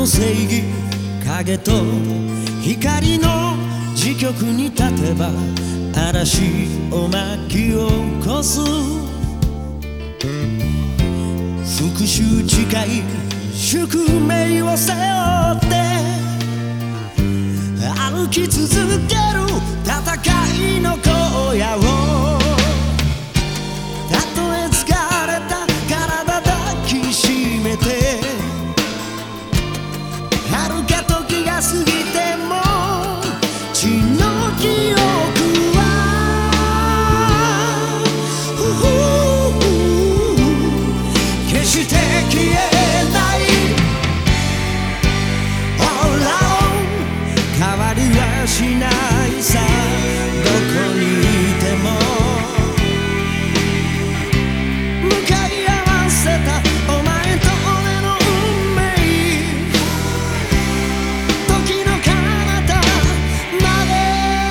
の正義影と光の時局に立てば嵐を巻き起こす復讐誓い宿命を背負って歩き続ける戦いの荒野をたとえ疲れた体抱きしめて遥か時が過ぎても血の記憶は決して消えない。変わりはしないさどこにいても向かい合わせたお前と俺の運命時の彼方まで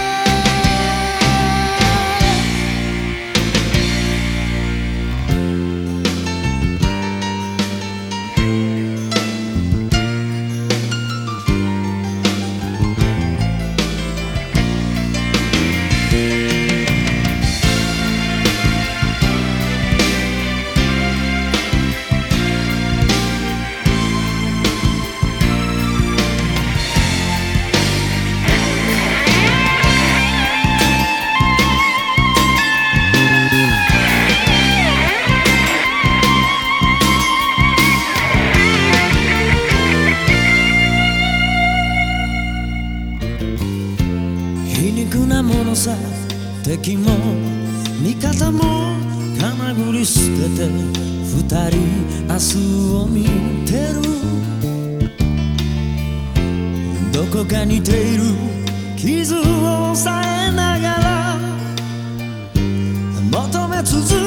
皮肉なものさ敵も味方もかなぐり捨てて二人明日を見てるどこか似ている傷を抑えながら求め続